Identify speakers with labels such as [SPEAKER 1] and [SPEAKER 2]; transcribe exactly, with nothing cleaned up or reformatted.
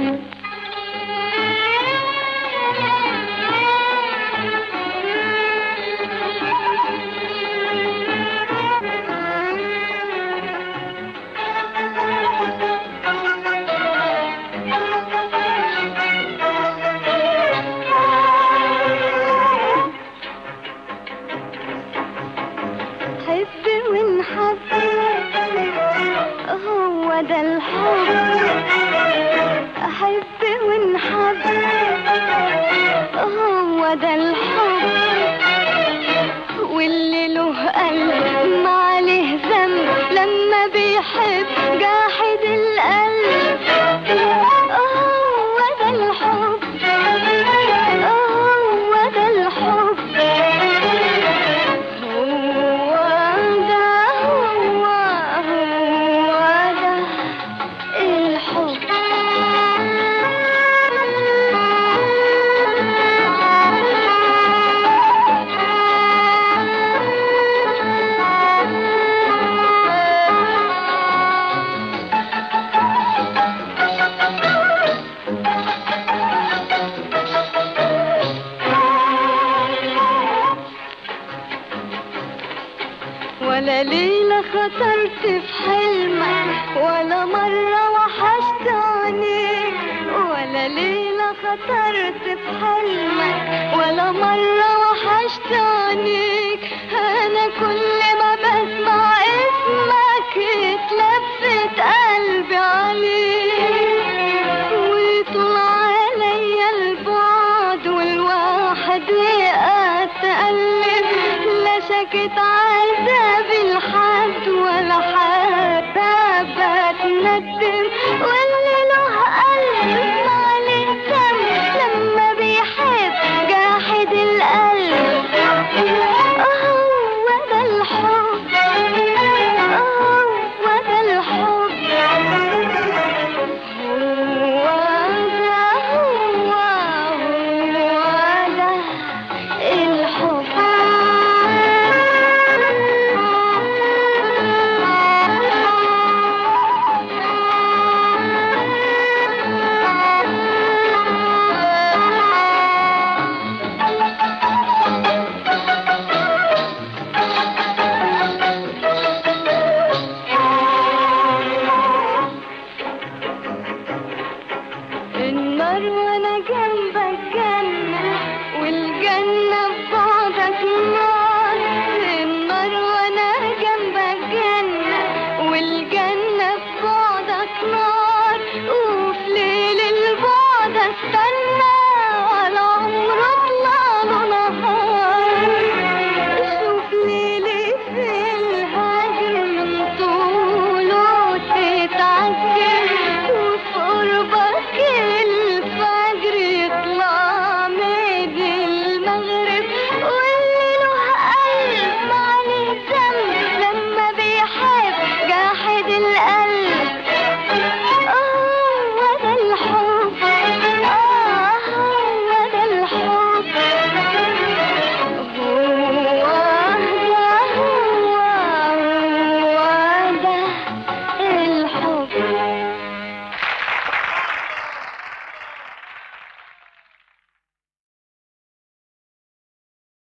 [SPEAKER 1] هو ده الحب، أحب ونحب، هو ده الحب. واللي له قلب ما عليه ذنب لما بيحب جاحد القلب. هو ده الحب، هو ده الحب، ولا ليلة خطرت في حلمك ولا مرة وحشت عينيك. ولا ليلة خطرت في حلمك ولا مرة وحشت عينيك. أنا كل ما بسمع اسمك اتلفت قلبي عليك. ويطول عليا البعد والواحد يتألم. لا شكت عذاب الحد ولا حتى بتندم. واللي له قلب ما عليه ذنب لما بيحب جاحد القلب. هو ده الحب، هو ده الحب، هو ده هو هو ده الحب. النار وانا جنبك جنة والجنة ببعدك نار. النار وانا جنبك جنة والجنة ببعدك نار. وفي ليل البعد استنى